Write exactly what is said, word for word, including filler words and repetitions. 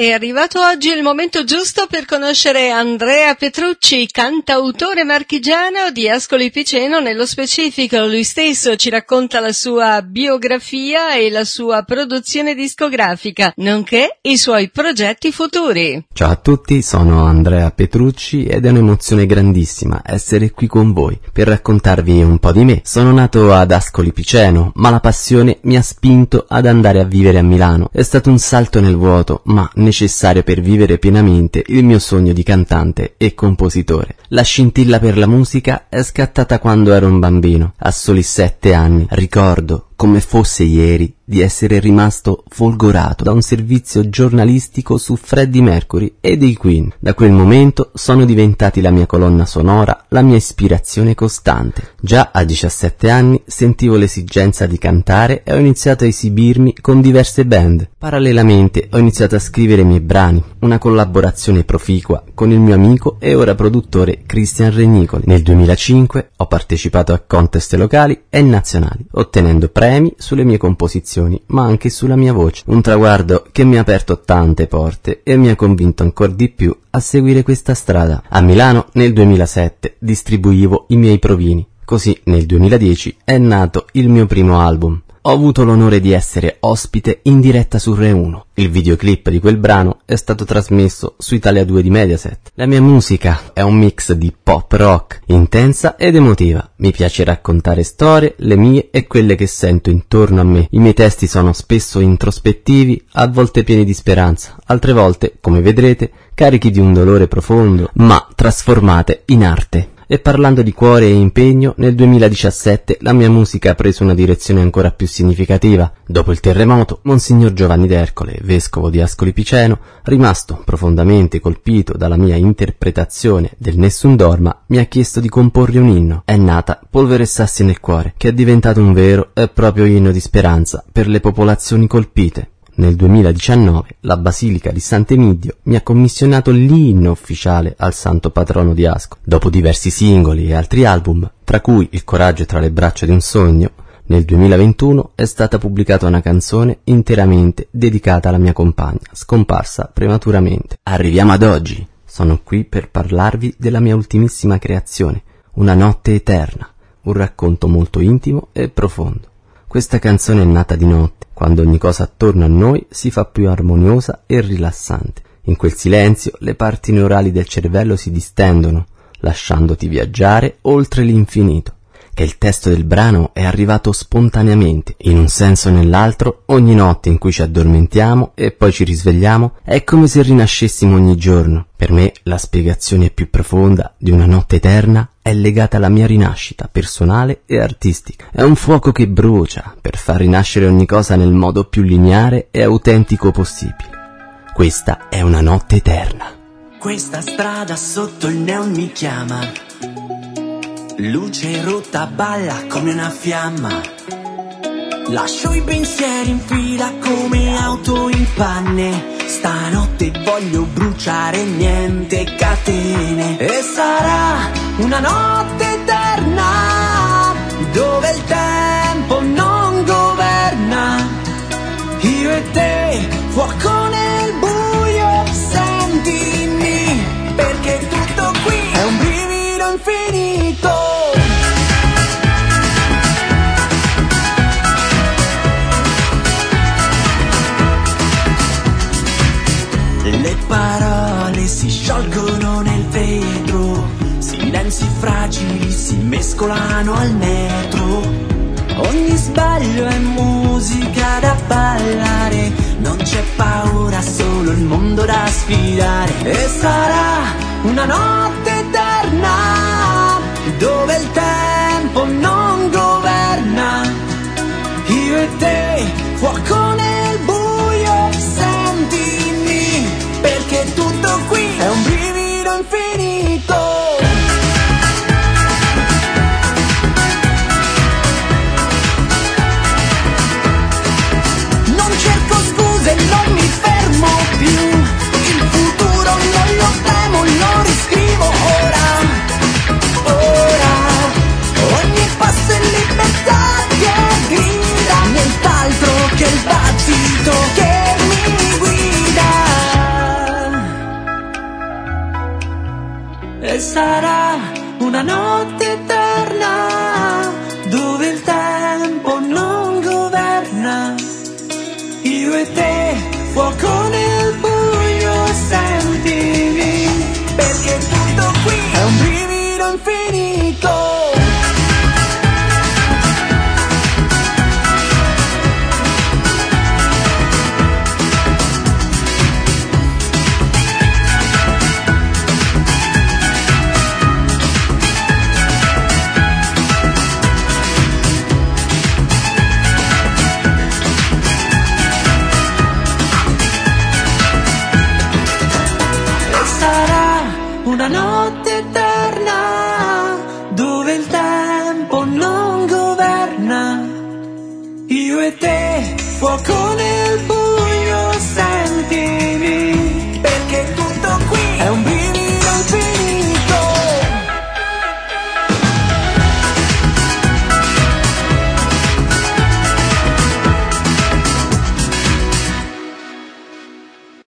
È arrivato oggi il momento giusto per conoscere Andrea Petrucci, cantautore marchigiano di Ascoli Piceno. Nello specifico lui stesso ci racconta la sua biografia e la sua produzione discografica, nonché i suoi progetti futuri. Ciao a tutti, sono Andrea Petrucci ed è un'emozione grandissima essere qui con voi per raccontarvi un po' di me. Sono nato ad Ascoli Piceno, ma la passione mi ha spinto ad andare a vivere a Milano. È stato un salto nel vuoto, ma necessario per vivere pienamente il mio sogno di cantante e compositore. La scintilla per la musica è scattata quando ero un bambino, a soli sette anni. Ricordo come fosse ieri di essere rimasto folgorato da un servizio giornalistico su Freddie Mercury e dei Queen. Da quel momento sono diventati la mia colonna sonora, la mia ispirazione costante. Già a diciassette anni sentivo l'esigenza di cantare e ho iniziato a esibirmi con diverse band. Parallelamente ho iniziato a scrivere i miei brani, una collaborazione proficua con il mio amico e ora produttore Cristian Regnicoli. Nel duemilacinque ho partecipato a contest locali e nazionali, ottenendo premi sulle mie composizioni, ma anche sulla mia voce. Un traguardo che mi ha aperto tante porte e mi ha convinto ancora di più a seguire questa strada. A Milano nel duemilasette distribuivo i miei provini. Così nel duemiladieci è nato il mio primo album. Ho avuto l'onore di essere ospite in diretta su Rai uno. Il videoclip di quel brano è stato trasmesso su Italia due di Mediaset. La mia musica è un mix di pop rock, intensa ed emotiva. Mi piace raccontare storie, le mie e quelle che sento intorno a me. I miei testi sono spesso introspettivi, a volte pieni di speranza, altre volte, come vedrete, carichi di un dolore profondo, ma trasformate in arte. E parlando di cuore e impegno, nel duemiladiciassette la mia musica ha preso una direzione ancora più significativa. Dopo il terremoto, Monsignor Giovanni d'Ercole, vescovo di Ascoli Piceno, rimasto profondamente colpito dalla mia interpretazione del Nessun Dorma, mi ha chiesto di comporre un inno. È nata Polvere e sassi nel cuore, che è diventato un vero e proprio inno di speranza per le popolazioni colpite. Nel duemiladiciannove la Basilica di Sant'Emidio mi ha commissionato l'inno ufficiale al santo patrono di Ascoli. Dopo diversi singoli e altri album, tra cui Il coraggio tra le braccia di un sogno, nel duemilaventuno è stata pubblicata una canzone interamente dedicata alla mia compagna, scomparsa prematuramente. Arriviamo ad oggi. Sono qui per parlarvi della mia ultimissima creazione, Una notte eterna, un racconto molto intimo e profondo. Questa canzone è nata di notte, quando ogni cosa attorno a noi si fa più armoniosa e rilassante. In quel silenzio le parti neurali del cervello si distendono, lasciandoti viaggiare oltre l'infinito. Che il testo del brano è arrivato spontaneamente, in un senso o nell'altro, ogni notte in cui ci addormentiamo e poi ci risvegliamo, è come se rinascessimo ogni giorno. Per me la spiegazione più profonda di Una notte eterna è legata alla mia rinascita personale e artistica. È un fuoco che brucia per far rinascere ogni cosa nel modo più lineare e autentico possibile. Questa è una notte eterna. Questa strada sotto il neon mi chiama, luce rotta balla come una fiamma. Lascio i pensieri in fila come auto in panne. Stanotte voglio bruciare niente catene. E sarà una notte eterna, dove il tempo non governa. Io e te, fuoco nel buio, sentimi, perché tutto qui è un brivido infinito. Le parole si sciolgono nel vetro, silenzi fragili si mescolano al metro. Ogni sbaglio è musica da ballare, non c'è paura, solo il mondo da sfidare. E sarà una notte eterna, dove il tempo non governa. Io e te, fuoco nel buio, sentimi, perché tutto qui è un brivido infinito. Non cerco scuse, non mi fermo più, il futuro non lo temo, lo riscrivo sarà una notte eterna dove il tempo non governa. Io e te, fuoco nel buio, sentimi, perché tutto qui è un brivido infinito. Una notte eterna dove il tempo non governa. Io e te, fuoco nel